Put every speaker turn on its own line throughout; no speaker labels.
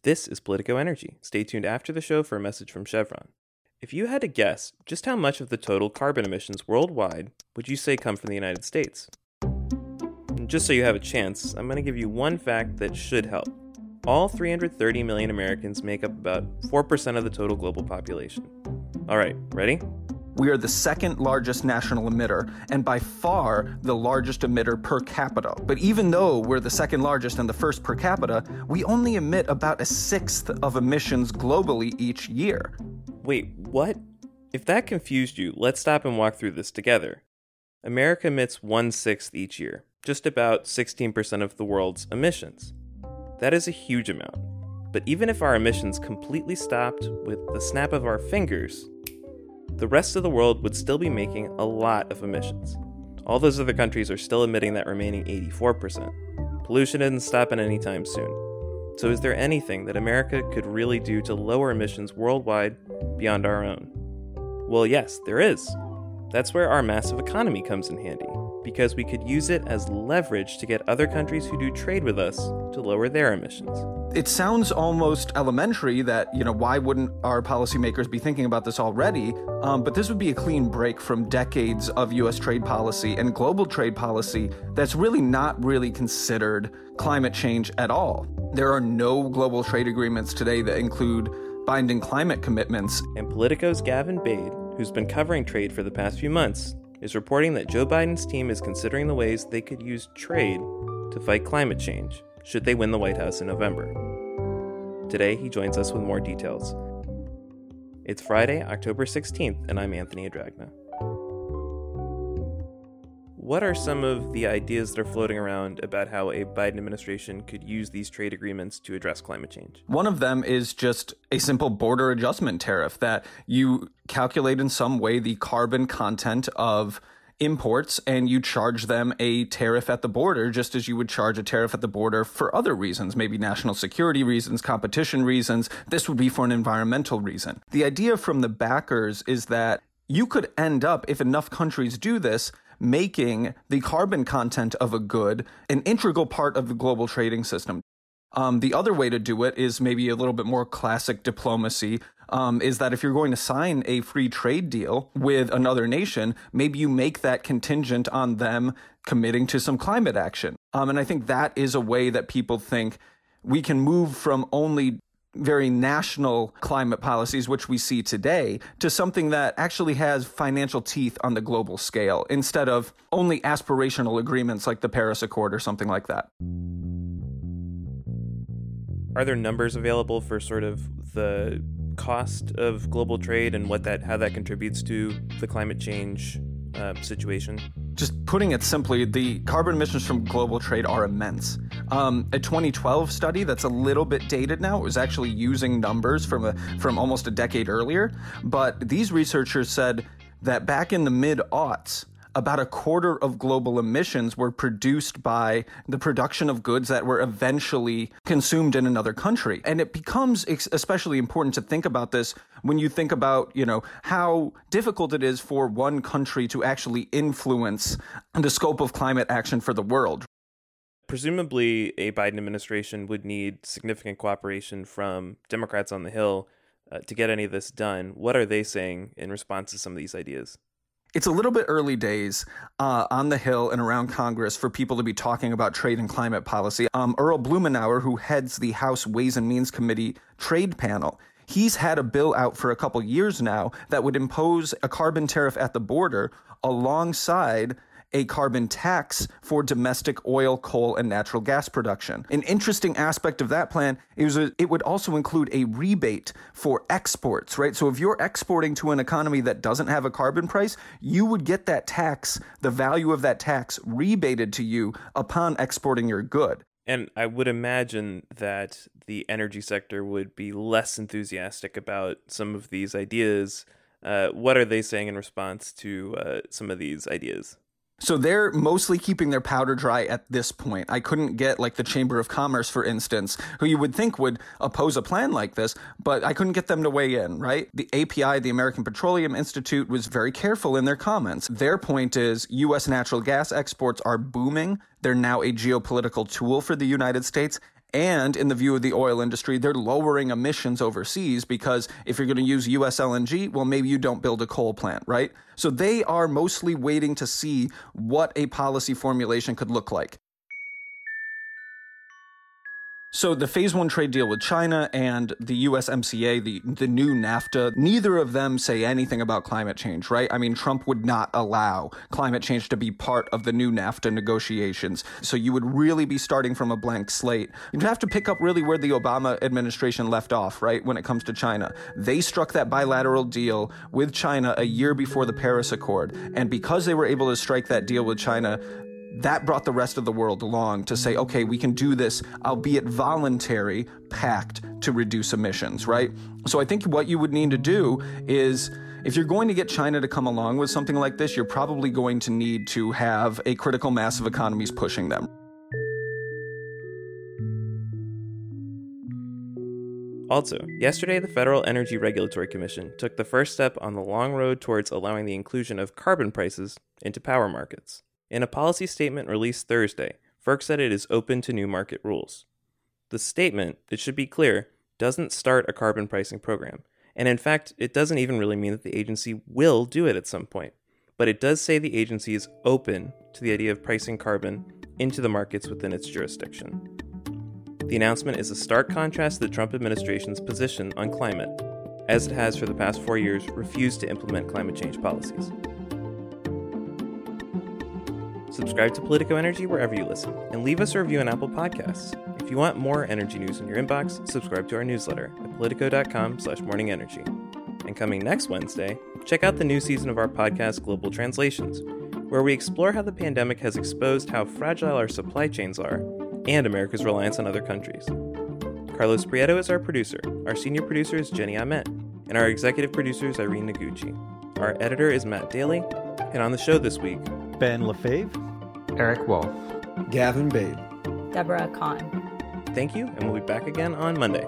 This is Politico Energy. Stay tuned after the show for a message from Chevron. If you had to guess, just how much of the total carbon emissions worldwide would you say come from the United States? And just so you have a chance, I'm going to give you one fact that should help. All 330 million Americans make up about 4% of the total global population. All right, ready?
We are the second largest national emitter, and by far the largest emitter per capita. But even though we're the second largest and the first per capita, we only emit about a sixth of emissions globally each year.
Wait, what? If that confused you, let's stop and walk through this together. America emits 1/6 each year, just about 16% of the world's emissions. That is a huge amount. But even if our emissions completely stopped with the snap of our fingers, the rest of the world would still be making a lot of emissions. All those other countries are still emitting that remaining 84%. Pollution isn't stopping anytime soon. So is there anything that America could really do to lower emissions worldwide beyond our own? Well, yes, there is. That's where our massive economy comes in handy, because we could use it as leverage to get other countries who do trade with us to lower their emissions.
It sounds almost elementary that, why wouldn't our policymakers be thinking about this already? But this would be a clean break from decades of U.S. trade policy and global trade policy that's not really considered climate change at all. There are no global trade agreements today that include binding climate commitments.
And Politico's Gavin Bade, who's been covering trade for the past few months, is reporting that Joe Biden's team is considering the ways they could use trade to fight climate change, should they win the White House in November. Today, he joins us with more details. It's Friday, October 16th, and I'm Anthony Adragna. What are some of the ideas that are floating around about how a Biden administration could use these trade agreements to address climate change?
One of them is just a simple border adjustment tariff that you calculate in some way the carbon content of imports and you charge them a tariff at the border, just as you would charge a tariff at the border for other reasons, maybe national security reasons, competition reasons. This would be for an environmental reason. The idea from the backers is that you could end up, if enough countries do this, making the carbon content of a good an integral part of the global trading system. The other way to do it is maybe a little bit more classic diplomacy, is that if you're going to sign a free trade deal with another nation, maybe you make that contingent on them committing to some climate action. And I think that is a way that people think we can move from only very national climate policies, which we see today, to something that actually has financial teeth on the global scale, instead of only aspirational agreements like the Paris Accord or something like that.
Are there numbers available for sort of the cost of global trade and how that contributes to the climate change situation?
Just putting it simply, the carbon emissions from global trade are immense. A 2012 study that's a little bit dated now, it was actually using numbers from almost a decade earlier, but these researchers said that back in the mid-aughts, about a quarter of global emissions were produced by the production of goods that were eventually consumed in another country. And it becomes especially important to think about this when you think about, how difficult it is for one country to actually influence the scope of climate action for the world.
Presumably, a Biden administration would need significant cooperation from Democrats on the Hill to get any of this done. What are they saying in response to some of these ideas?
It's a little bit early days on the Hill and around Congress for people to be talking about trade and climate policy. Earl Blumenauer, who heads the House Ways and Means Committee trade panel, he's had a bill out for a couple years now that would impose a carbon tariff at the border alongside a carbon tax for domestic oil, coal, and natural gas production. An interesting aspect of that plan is it would also include a rebate for exports, right? So if you're exporting to an economy that doesn't have a carbon price, you would get that tax, the value of that tax, rebated to you upon exporting your good.
And I would imagine that the energy sector would be less enthusiastic about some of these ideas. What are they saying in response to some of these ideas?
So they're mostly keeping their powder dry at this point. I couldn't get the Chamber of Commerce, for instance, who you would think would oppose a plan like this, but I couldn't get them to weigh in, right? The API, the American Petroleum Institute, was very careful in their comments. Their point is U.S. natural gas exports are booming. They're now a geopolitical tool for the United States. And in the view of the oil industry, they're lowering emissions overseas because if you're going to use US LNG, well, maybe you don't build a coal plant, right? So they are mostly waiting to see what a policy formulation could look like. So the phase one trade deal with China and the USMCA, the new NAFTA, neither of them say anything about climate change, right? I mean, Trump would not allow climate change to be part of the new NAFTA negotiations. So you would really be starting from a blank slate. You'd have to pick up really where the Obama administration left off, right, when it comes to China. They struck that bilateral deal with China a year before the Paris Accord. And because they were able to strike that deal with China, that brought the rest of the world along to say, okay, we can do this, albeit voluntary, pact to reduce emissions, right? So I think what you would need to do is, if you're going to get China to come along with something like this, you're probably going to need to have a critical mass of economies pushing them.
Also, yesterday the Federal Energy Regulatory Commission took the first step on the long road towards allowing the inclusion of carbon prices into power markets. In a policy statement released Thursday, FERC said it is open to new market rules. The statement, it should be clear, doesn't start a carbon pricing program, and in fact, it doesn't even really mean that the agency will do it at some point, but it does say the agency is open to the idea of pricing carbon into the markets within its jurisdiction. The announcement is a stark contrast to the Trump administration's position on climate, as it has for the past 4 years refused to implement climate change policies. Subscribe to Politico Energy wherever you listen, and leave us a review on Apple Podcasts. If you want more energy news in your inbox, subscribe to our newsletter at politico.com/morningenergy. And coming next Wednesday, check out the new season of our podcast, Global Translations, where we explore how the pandemic has exposed how fragile our supply chains are and America's reliance on other countries. Carlos Prieto is our producer, our senior producer is Jenny Ahmet, and our executive producer is Irene Noguchi. Our editor is Matt Daly, and on the show this week,
Ben Lefebvre,
Eric Wolf,
Gavin Babe,
Deborah Kahn.
Thank you, and we'll be back again on Monday.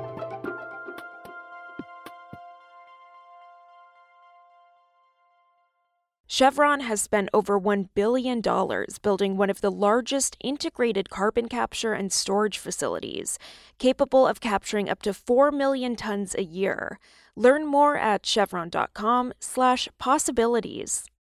Chevron has spent over $1 billion building one of the largest integrated carbon capture and storage facilities, capable of capturing up to 4 million tons a year. Learn more at chevron.com/possibilities.